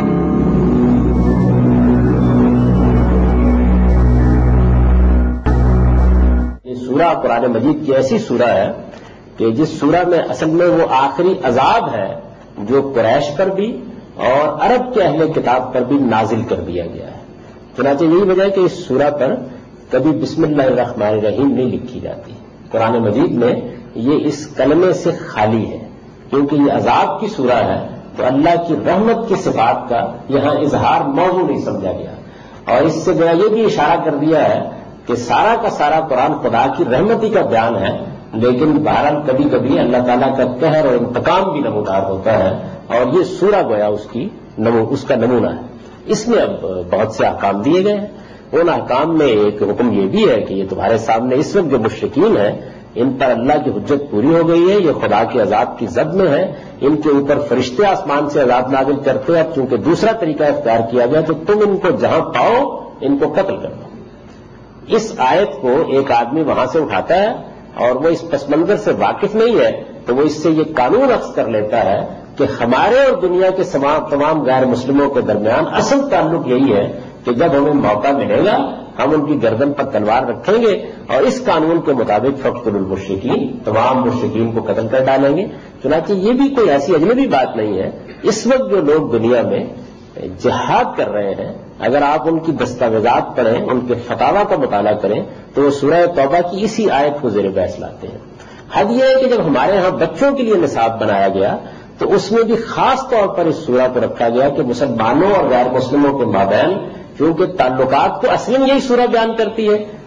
یہ سورہ قرآن مجید کی ایسی سورہ ہے کہ جس سورہ میں اصل میں وہ آخری عذاب ہے جو قریش پر بھی اور عرب کے اہل کتاب پر بھی نازل کر دیا گیا ہے۔ چنانچہ یہی وجہ ہے کہ اس سورہ پر کبھی بسم اللہ الرحمن الرحیم نہیں لکھی جاتی۔ قرآن مجید میں یہ اس کلمے سے خالی ہے، کیونکہ یہ عذاب کی سورہ ہے تو اللہ کی رحمت کی صفات کا یہاں اظہار موضوع نہیں سمجھا گیا، اور اس سے جو یہ بھی اشارہ کر دیا ہے کہ سارا کا سارا قرآن خدا کی رحمتی کا بیان ہے، لیکن بہرحال کبھی کبھی اللہ تعالیٰ کا قہر اور انتقام بھی نمودار ہوتا ہے، اور یہ سورہ گویا اس کی نمو اس کا نمونہ ہے۔ اس میں اب بہت سے احکام دیے گئے ہیں۔ ان احکام میں ایک حکم یہ بھی ہے کہ یہ تمہارے سامنے اس وقت جو مشرکین ہیں ان پر اللہ کی حجت پوری ہو گئی ہے، یہ خدا کے عذاب کی زد میں ہے، ان کے اوپر فرشتے آسمان سے عذاب نازل کرتے ہیں، اب چونکہ دوسرا طریقہ اختیار کیا گیا تو تم ان کو جہاں پاؤ ان کو قتل کر دو۔ اس آیت کو ایک آدمی وہاں سے اٹھاتا ہے اور وہ اس پس منظر سے واقف نہیں ہے تو وہ اس سے یہ قانون اخذ کر لیتا ہے کہ ہمارے اور دنیا کے تمام غیر مسلموں کے درمیان اصل تعلق یہی ہے کہ جب ہمیں موقع ملے گا ہم ان کی گردن پر تلوار رکھیں گے اور اس قانون کے مطابق فقتلوا المشرکین، تمام مشرکین کو قتل کر ڈالیں گے۔ چنانچہ یہ بھی کوئی ایسی اجنبی بات نہیں ہے۔ اس وقت جو لوگ دنیا میں جہاد کر رہے ہیں، اگر آپ ان کی دستاویزات پڑھیں، ان کے فتاوا کا مطالعہ کریں تو وہ سورہ توبہ کی اسی آیت کو زیر بحث لاتے ہیں۔ حد یہ ہے کہ جب ہمارے ہاں بچوں کے لیے نصاب بنایا گیا تو اس میں بھی خاص طور پر اس سورہ کو رکھا گیا کہ مسلمانوں اور غیر مسلموں کے مابین کیونکہ تعلقات تو اصلاً یہی سورہ بیان کرتی ہے،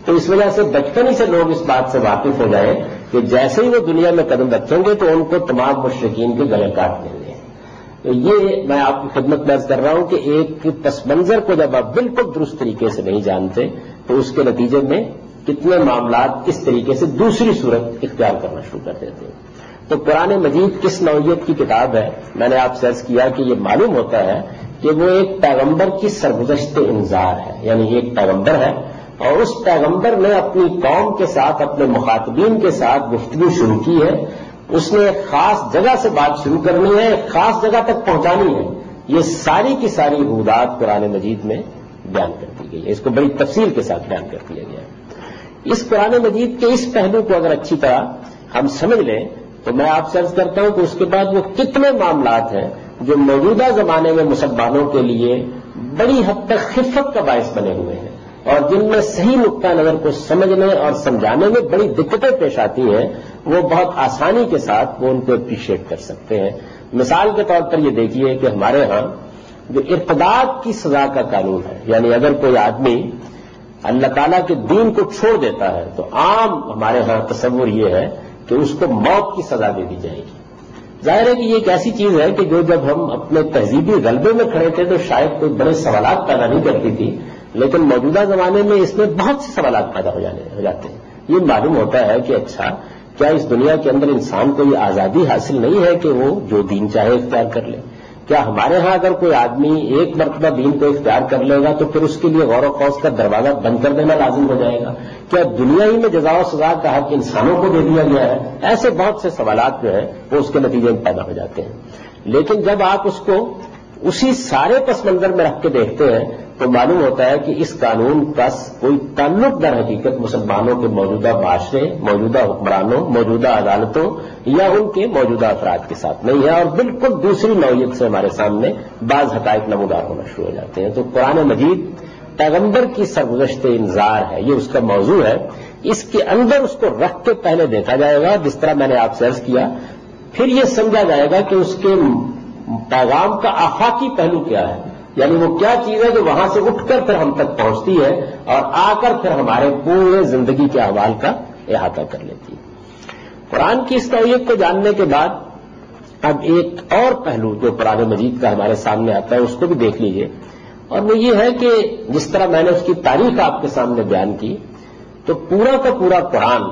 تو اس وجہ سے بچپن ہی سے لوگ اس بات سے واقف ہو جائیں کہ جیسے ہی وہ دنیا میں قدم رکھیں گے تو ان کو تمام مشرکین کے گلے کاٹ دیں گے. تو یہ میں آپ کی خدمت میں عرض کر رہا ہوں کہ ایک پس منظر کو جب آپ بالکل درست طریقے سے نہیں جانتے تو اس کے نتیجے میں کتنے معاملات اس طریقے سے دوسری صورت اختیار کرنا شروع کر دیتے ہیں. تو قرآن مجید کس نوعیت کی کتاب ہے؟ میں نے آپ سے عرض کیا کہ یہ معلوم ہوتا ہے کہ وہ ایک پیغمبر کی سرگزشت انذار ہے. یعنی ایک پیغمبر ہے اور اس پیغمبر نے اپنی قوم کے ساتھ اپنے مخاطبین کے ساتھ گفتگو شروع کی ہے. اس نے ایک خاص جگہ سے بات شروع کرنی ہے, ایک خاص جگہ تک پہنچانی ہے. یہ ساری کی ساری حدود قرآن مجید میں بیان کر دی گئی ہے. اس کو بڑی تفصیل کے ساتھ بیان کر دیا گیا ہے. اس قرآن مجید کے اس پہلو کو اگر اچھی طرح ہم سمجھ لیں تو میں آپ سے عرض کرتا ہوں کہ اس کے بعد وہ کتنے معاملات ہیں جو موجودہ زمانے میں مسلمانوں کے لیے بڑی حد تک خفت کا باعث بنے ہوئے ہیں اور جن میں صحیح نقطہ نظر کو سمجھنے اور سمجھانے میں بڑی دقتیں پیش آتی ہیں, وہ بہت آسانی کے ساتھ وہ ان کو اپریشیٹ کر سکتے ہیں. مثال کے طور پر یہ دیکھیے کہ ہمارے ہاں جو ارتداد کی سزا کا قانون ہے, یعنی اگر کوئی آدمی اللہ تعالیٰ کے دین کو چھوڑ دیتا ہے تو عام ہمارے ہاں تصور یہ ہے کہ اس کو موت کی سزا دے دی جائے گی. ظاہر ہے کہ یہ ایک ایسی چیز ہے کہ جو جب ہم اپنے تہذیبی غلبے میں کھڑے تھے تو شاید کوئی بڑے سوالات پیدا نہیں کرتی تھی, لیکن موجودہ زمانے میں اس میں بہت سے سوالات پیدا ہو جانے ہو جاتے ہیں. یہ معلوم ہوتا ہے کہ اچھا کیا اس دنیا کے اندر انسان کو یہ آزادی حاصل نہیں ہے کہ وہ جو دین چاہے اختیار کر لے؟ کیا ہمارے ہاں اگر کوئی آدمی ایک مرتبہ دین کو اختیار کر لے گا تو پھر اس کے لیے غور و خوض کا دروازہ بند کر دینا لازم ہو جائے گا؟ کیا دنیا ہی میں جزا و سزا کا حق انسانوں کو دے دیا گیا ہے؟ ایسے بہت سے سوالات جو ہیں وہ اس کے نتیجے میں پیدا ہو جاتے ہیں. لیکن جب آپ اس کو اسی سارے پس منظر میں رکھ کے دیکھتے ہیں تو معلوم ہوتا ہے کہ اس قانون کا کوئی تعلق در حقیقت مسلمانوں کے موجودہ معاشرے, موجودہ حکمرانوں, موجودہ عدالتوں یا ان کے موجودہ افراد کے ساتھ نہیں ہے, اور بالکل دوسری نوعیت سے ہمارے سامنے بعض حقائق نمودار ہونا شروع ہو جاتے ہیں. تو قرآن مجید پیغمبر کی سرگزشت انذار ہے, یہ اس کا موضوع ہے. اس کے اندر اس کو رکھ کے پہلے دیکھا جائے گا جس طرح میں نے آپ سے عرض کیا, پھر یہ سمجھا جائے گا کہ اس کے پیغام کا آفاقی پہلو کیا ہے, یعنی وہ کیا چیز ہے جو وہاں سے اٹھ کر پھر ہم تک پہنچتی ہے اور آ کر پھر ہمارے پورے زندگی کے احوال کا احاطہ کر لیتی ہے. قرآن کی اس نوعیت کو جاننے کے بعد اب ایک اور پہلو جو قرآن مجید کا ہمارے سامنے آتا ہے اس کو بھی دیکھ لیجئے, اور وہ یہ ہے کہ جس طرح میں نے اس کی تاریخ آپ کے سامنے بیان کی تو پورا کا پورا قرآن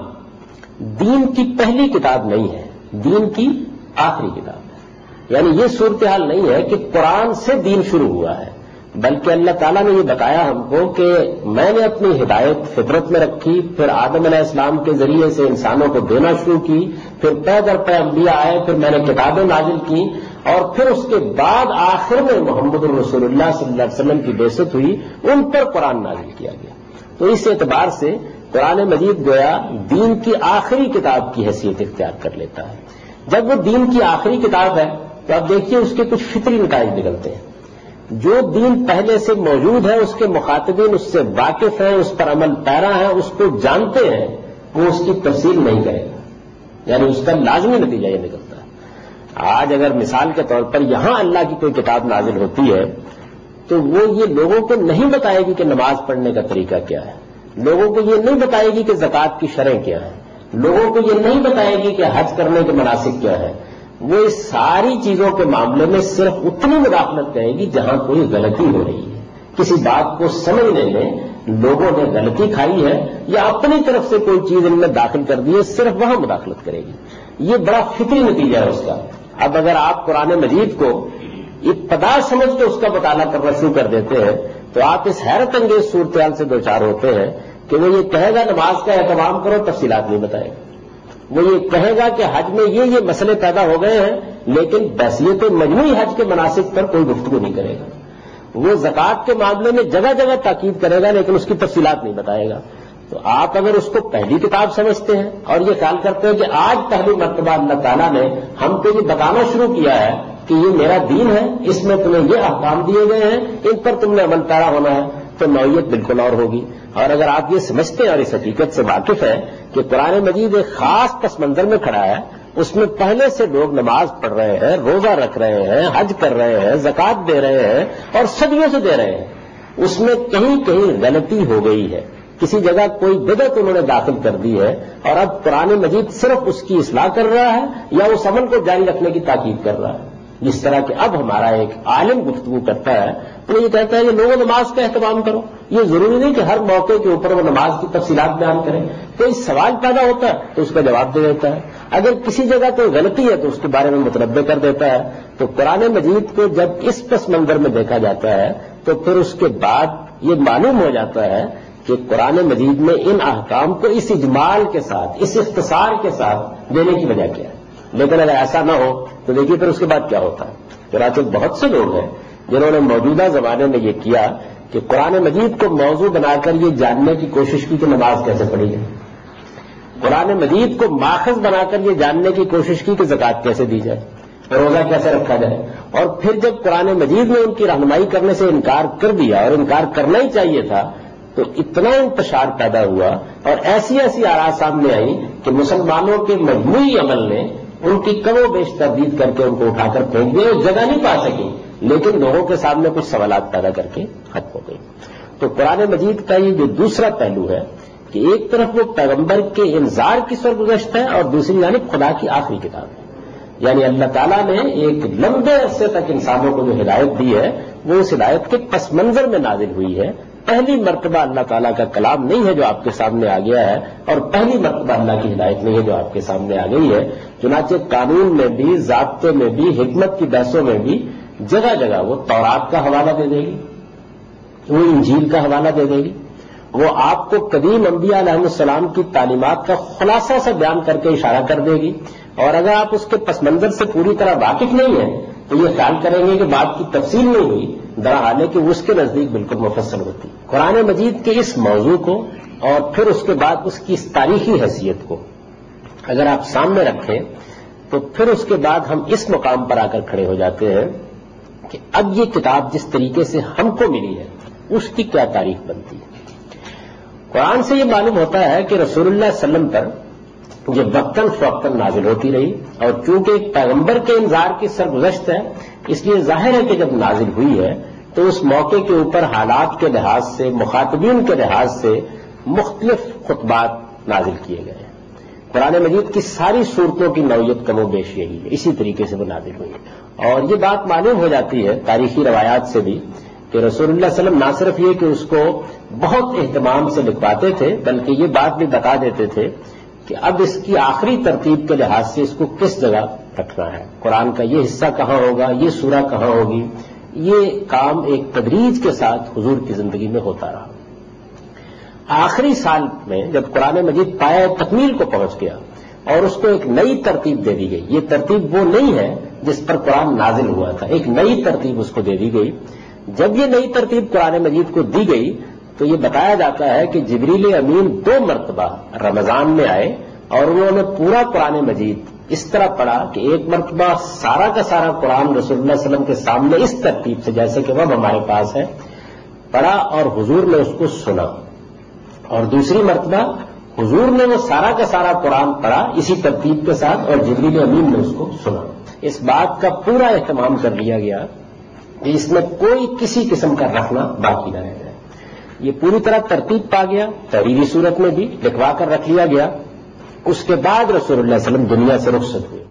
دین کی پہلی کتاب نہیں ہے, دین کی آخری کتاب ہے. یعنی یہ صورتحال نہیں ہے کہ قرآن سے دین شروع ہوا ہے, بلکہ اللہ تعالیٰ نے یہ بتایا ہم کو کہ میں نے اپنی ہدایت فطرت میں رکھی, پھر آدم علیہ السلام کے ذریعے سے انسانوں کو دینا شروع کی, پھر پے در پے انبیاء آئے, پھر میں نے کتابیں نازل کی, اور پھر اس کے بعد آخر میں محمد الرسول اللہ صلی اللہ علیہ وسلم کی بعثت ہوئی, ان پر قرآن نازل کیا گیا. تو اس اعتبار سے قرآن مجید گویا دین کی آخری کتاب کی حیثیت اختیار کر لیتا ہے. جب وہ دین کی آخری کتاب ہے تو اب دیکھیے اس کے کچھ فطری نتائج نکلتے ہیں. جو دین پہلے سے موجود ہے اس کے مخاطبین اس سے واقف ہیں, اس پر عمل پیرا ہیں, اس کو جانتے ہیں, وہ اس کی تفصیل نہیں کرے گا. یعنی اس کا لازمی نتیجہ یہ نکلتا ہے. آج اگر مثال کے طور پر یہاں اللہ کی کوئی کتاب نازل ہوتی ہے تو وہ یہ لوگوں کو نہیں بتائے گی کہ نماز پڑھنے کا طریقہ کیا ہے, لوگوں کو یہ نہیں بتائے گی کہ زکوٰۃ کی شرح کیا ہے, لوگوں کو یہ نہیں بتائے گی کہ حج کرنے کے مناسک کیا ہے. وہ اس ساری چیزوں کے معاملے میں صرف اتنی مداخلت کرے گی جہاں کوئی غلطی ہو رہی ہے, کسی بات کو سمجھنے میں لوگوں نے غلطی کھائی ہے یا اپنی طرف سے کوئی چیز ان میں داخل کر دی ہے, صرف وہاں مداخلت کرے گی. یہ بڑا فطری نتیجہ ہے اس کا. اب اگر آپ قرآن مجید کو ابتدا سمجھ کے اس کا مطالعہ کرنا شروع کر دیتے ہیں تو آپ اس حیرت انگیز صورتحال سے دوچار ہوتے ہیں کہ وہ یہ کہے گا نماز کا اہتمام کرو, تفصیلات نہیں بتائے گا. وہ یہ کہے گا کہ حج میں یہ یہ مسئلے پیدا ہو گئے ہیں, لیکن بحثیت مجموعی حج کے مناسب پر کوئی گفتگو نہیں کرے گا. وہ زکوٰۃ کے معاملے میں جگہ جگہ تاکید کرے گا لیکن اس کی تفصیلات نہیں بتائے گا. تو آپ اگر اس کو پہلی کتاب سمجھتے ہیں اور یہ خیال کرتے ہیں کہ آج پہلی مرتبہ اللہ تعالیٰ نے ہم کو یہ بتانا شروع کیا ہے کہ یہ میرا دین ہے, اس میں تمہیں یہ احکام دیے گئے ہیں, ان پر تم نے عمل پیرا ہونا ہے, تو نوعیت بالکل اور ہوگی. اور اگر آپ یہ سمجھتے ہیں اور اس حقیقت سے واقف ہیں کہ قرآن مجید ایک خاص پس منظر میں کھڑا ہے, اس میں پہلے سے لوگ نماز پڑھ رہے ہیں, روزہ رکھ رہے ہیں, حج کر رہے ہیں, زکوٰۃ دے رہے ہیں اور صدیوں سے دے رہے ہیں, اس میں کہیں کہیں غلطی ہو گئی ہے, کسی جگہ کوئی بدعت انہوں نے داخل کر دی ہے اور اب قرآن مجید صرف اس کی اصلاح کر رہا ہے یا اس عمل کو جاری رکھنے کی تاکید کر رہا ہے. جس طرح کہ اب ہمارا ایک عالم گفتگو کرتا ہے تو یہ کہتا ہے کہ لوگوں نماز کا اہتمام کرو. یہ ضروری نہیں کہ ہر موقع کے اوپر وہ نماز کی تفصیلات بیان کریں. کوئی سوال پیدا ہوتا ہے تو اس کا جواب دے دیتا ہے. اگر کسی جگہ کوئی غلطی ہے تو اس کے بارے میں متنبع کر دیتا ہے. تو قرآن مجید کو جب اس پس منظر میں دیکھا جاتا ہے تو پھر اس کے بعد یہ معلوم ہو جاتا ہے کہ قرآن مجید میں ان احکام کو اس اجمال کے ساتھ، اس اختصار کے ساتھ دینے کی وجہ کیا ہے. لیکن اگر ایسا نہ ہو تو دیکھیے پھر اس کے بعد کیا ہوتا ہے. چنانچہ بہت سے لوگ ہیں جنہوں نے موجودہ زمانے میں یہ کیا کہ قرآن مجید کو موضوع بنا کر یہ جاننے کی کوشش کی کہ نماز کیسے پڑھی جائے، قرآن مجید کو ماخذ بنا کر یہ جاننے کی کوشش کی کہ زکوٰۃ کیسے دی جائے، روزہ کیسے رکھا جائے. اور پھر جب قرآن مجید نے ان کی رہنمائی کرنے سے انکار کر دیا اور انکار کرنا ہی چاہیے تھا تو اتنا انتشار پیدا ہوا اور ایسی ایسی آراء سامنے آئی کہ مسلمانوں کے مجموعی عمل نے ان کی کم و بیش تردید کر کے ان کو اٹھا کر پھینک دیا. وہ جگہ نہیں پا سکی لیکن لوگوں کے سامنے کچھ سوالات پیدا کر کے ختم ہو گئی. تو قرآن مجید کا یہ جو دوسرا پہلو ہے کہ ایک طرف وہ پیغمبر کے انذار کی سرگزشت ہے اور دوسری جانب خدا کی آخری کتاب ہے. یعنی اللہ تعالیٰ نے ایک لمبے عرصے تک انسانوں کو جو ہدایت دی ہے وہ اس ہدایت کے پس منظر میں نازل ہوئی ہے. پہلی مرتبہ اللہ تعالیٰ کا کلام نہیں ہے جو آپ کے سامنے آ گیا ہے اور پہلی مرتبہ اللہ کی ہدایت نہیں ہے جو آپ کے سامنے آ گئی ہے. چنانچہ قانون میں بھی، ضابطے میں بھی، حکمت کی بحثوں میں بھی جگہ جگہ وہ تورات کا حوالہ دے دے گی، وہ انجیل کا حوالہ دے دے گی، وہ آپ کو قدیم انبیاء علیہ السلام کی تعلیمات کا خلاصہ سے بیان کر کے اشارہ کر دے گی. اور اگر آپ اس کے پس منظر سے پوری طرح واقف نہیں ہیں تو یہ خیال کریں گے کہ بات کی تفصیل نہیں ہوئی، درحال ہے کہ اس کے نزدیک بالکل مفصل ہوتی. قرآن مجید کے اس موضوع کو اور پھر اس کے بعد اس کی اس تاریخی حیثیت کو اگر آپ سامنے رکھیں تو پھر اس کے بعد ہم اس مقام پر آ کر کھڑے ہو جاتے ہیں کہ اب یہ کتاب جس طریقے سے ہم کو ملی ہے اس کی کیا تاریخ بنتی ہے. قرآن سے یہ معلوم ہوتا ہے کہ رسول اللہ صلی اللہ علیہ وسلم پر یہ وقتاً فوقتاً نازل ہوتی رہی اور چونکہ ایک پیغمبر کے انذار کی سرگزشت ہے اس لیے ظاہر ہے کہ جب نازل ہوئی ہے تو اس موقع کے اوپر حالات کے لحاظ سے، مخاطبین کے لحاظ سے مختلف خطبات نازل کیے گئے ہیں. قرآن مجید کی ساری صورتوں کی نوعیت کم و بیش یہی ہے، اسی طریقے سے وہ نازل ہوئی ہے. اور یہ بات معلوم ہو جاتی ہے تاریخی روایات سے بھی کہ رسول اللہ صلی اللہ علیہ وسلم نہ صرف یہ کہ اس کو بہت اہتمام سے لکھواتے تھے بلکہ یہ بات بھی بتا دیتے تھے کہ اب اس کی آخری ترتیب کے لحاظ سے اس کو کس جگہ رکھنا ہے، قرآن کا یہ حصہ کہاں ہوگا، یہ سورہ کہاں ہوگی. یہ کام ایک تدریج کے ساتھ حضور کی زندگی میں ہوتا رہا. آخری سال میں جب قرآن مجید پایہ تکمیل کو پہنچ گیا اور اس کو ایک نئی ترتیب دے دی گئی، یہ ترتیب وہ نہیں ہے جس پر قرآن نازل ہوا تھا، ایک نئی ترتیب اس کو دے دی گئی. جب یہ نئی ترتیب قرآن مجید کو دی گئی تو یہ بتایا جاتا ہے کہ جبریل امین دو مرتبہ رمضان میں آئے اور انہوں نے پورا قرآن مجید اس طرح پڑھا کہ ایک مرتبہ سارا کا سارا قرآن رسول اللہ صلی اللہ علیہ وسلم کے سامنے اس ترتیب سے جیسے کہ وہ ہمارے پاس ہے پڑھا اور حضور نے اس کو سنا، اور دوسری مرتبہ حضور نے وہ سارا کا سارا قرآن پڑھا اسی ترتیب کے ساتھ اور جبریل امین نے اس کو سنا. اس بات کا پورا اہتمام کر لیا گیا کہ اس میں کوئی کسی قسم کا رکھنا باقی نہ رہ جائے. یہ پوری طرح ترتیب پا گیا، تحریری صورت میں بھی لکھوا کر رکھ لیا گیا. اس کے بعد رسول اللہ صلی اللہ علیہ وسلم دنیا سے رخصت ہوئے.